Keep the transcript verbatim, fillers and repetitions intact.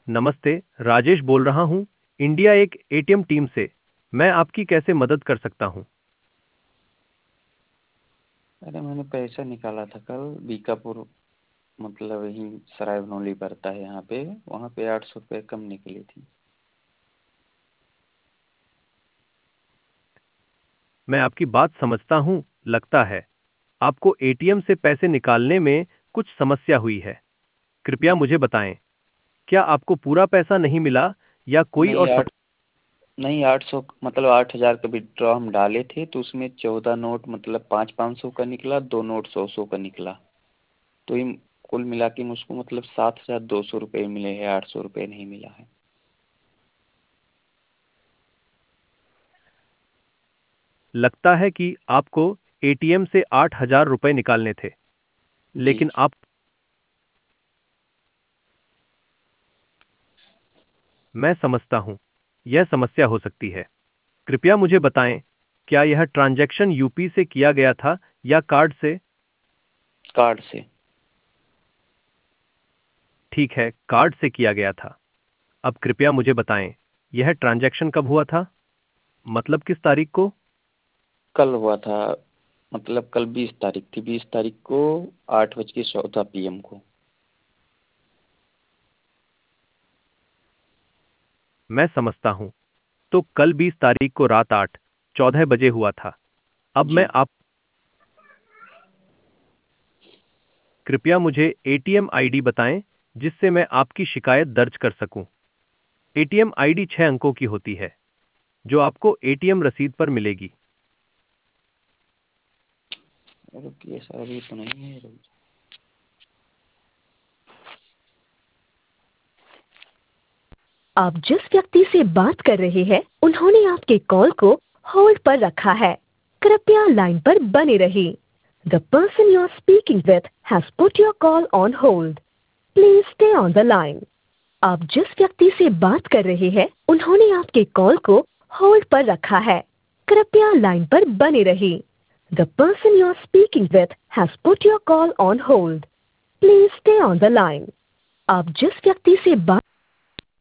नमस्ते, राजेश बोल रहा हूँ, इंडिया एक एटीएम टीम से। मैं आपकी कैसे मदद कर सकता हूँ? अरे मैंने पैसा निकाला था कल बीकापुर, मतलब यही सराय बनोली पड़ता है यहाँ पे, वहाँ पे आठ सौ रुपये कम निकली थी। मैं आपकी बात समझता हूँ, लगता है आपको एटीएम से पैसे निकालने में कुछ समस्या हुई है। कृपया जी। मुझे बताएं, क्या आपको पूरा पैसा नहीं मिला या कोई नहीं और आठ सम... नहीं आठ सौ, मतलब आठ हज़ार का विड्रॉ हम डाले थे तो उसमें चौदह नोट, मतलब पाँच पाँच सौ का निकला, दो नोट सौ सौ का निकला। तो ये कुल मिला के मुझको मतलब सात हज़ार दो सौ रुपये मिले हैं, आठ सौ रुपये नहीं मिला है। लगता है कि आपको एटीएम से आठ हजार रुपये निकालने थे, जी। लेकिन आप... मैं समझता हूँ, यह समस्या हो सकती है। कृपया मुझे बताएं, क्या यह ट्रांजैक्शन यूपी से किया गया था या कार्ड से? कार्ड से। ठीक है, कार्ड से किया गया था। अब कृपया मुझे बताएं, यह ट्रांजैक्शन कब हुआ था? मतलब किस तारीख को? कल हुआ था, मतलब कल बीस तारीख थी, बीस तारीख को आठ बज के चौदह पी एम को। मैं समझता हूं। तो कल बीस तारीख को रात आठ चौदह बजे हुआ था। अब जी। मैं आप... कृपया मुझे एटीएम आईडी बताएं, जिससे मैं आपकी शिकायत दर्ज कर सकूं। एटीएम आईडी छह अंकों की होती है, जो आपको एटीएम रसीद पर मिलेगी। रुकिए सर, अभी तो नहीं है, रुक। आप जिस व्यक्ति से बात कर रहे हैं उन्होंने आपके कॉल को होल्ड पर रखा है। कृपया लाइन पर बने रहिए। The person you are speaking with has put your call on hold. Please stay on the line. आप जिस व्यक्ति से बात कर रहे हैं उन्होंने आपके कॉल को होल्ड पर रखा है। कृपया लाइन पर बने रहिए। The person you are speaking with has put your call on hold. Please stay on the line. आप जिस व्यक्ति से बात